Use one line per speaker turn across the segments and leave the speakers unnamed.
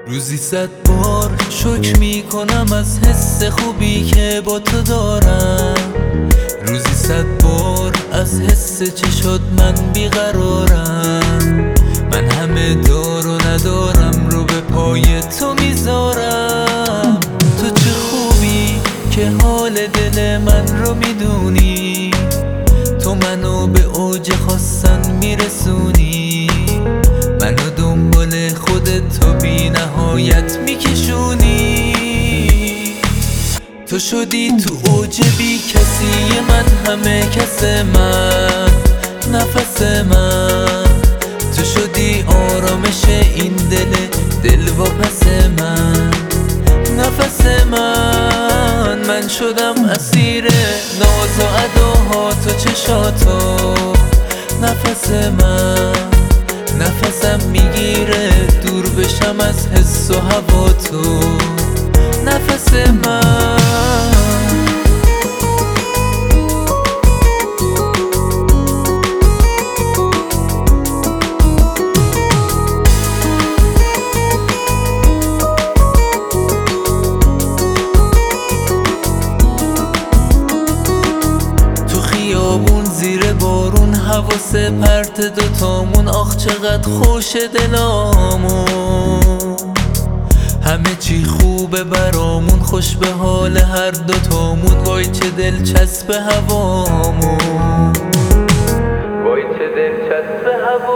روزی 100 بار شکر میکنم از حس خوبی که با تو دارم. روزی 100 بار از حس چشات من بیقرارم. من همه دار و ندارم رو به پای تو میذارم. تو چه خوبی که حال دل من رو میدونی. تو منو به اوج خواستن میرسونی. منو دنبال خودت تو بی نهایت میکشونی. تو شدی تو اوج بی کسی من، همه کس من، نفس من. تو شدی آرامش این دل و پس من، نفس من. من شدم اسیر ناز و اداهات و چشاتو. نفس من، نفسم میگیره دور بشم از حس و هوا تو. نفس من. تو خیابون زیر بارون حواس پرت دوتامون، آخ چقدر خوش دلامون. همه چی خوبه برامون، خوش به حال هر دوتامون. وای چه دلچسب هوامون، وای چه دلچسب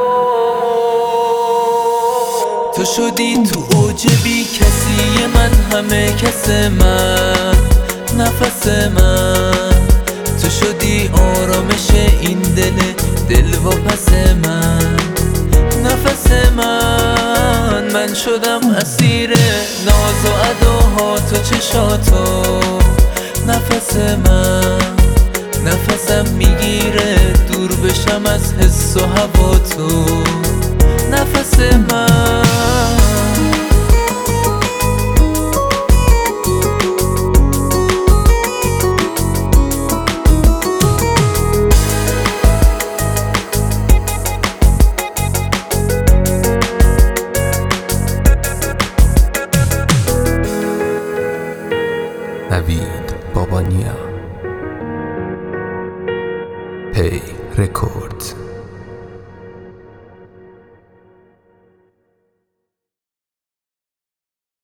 هوامون. تو شدی تو اوج بی کسی من، همه کس من، نفس من. تو شدی آرامش این دل و پس من، نفس من. من شدم اسیر ناز و اداهات و چشاتو. نفس من، نفسم میگیره دور بشم از حس و هوا تو.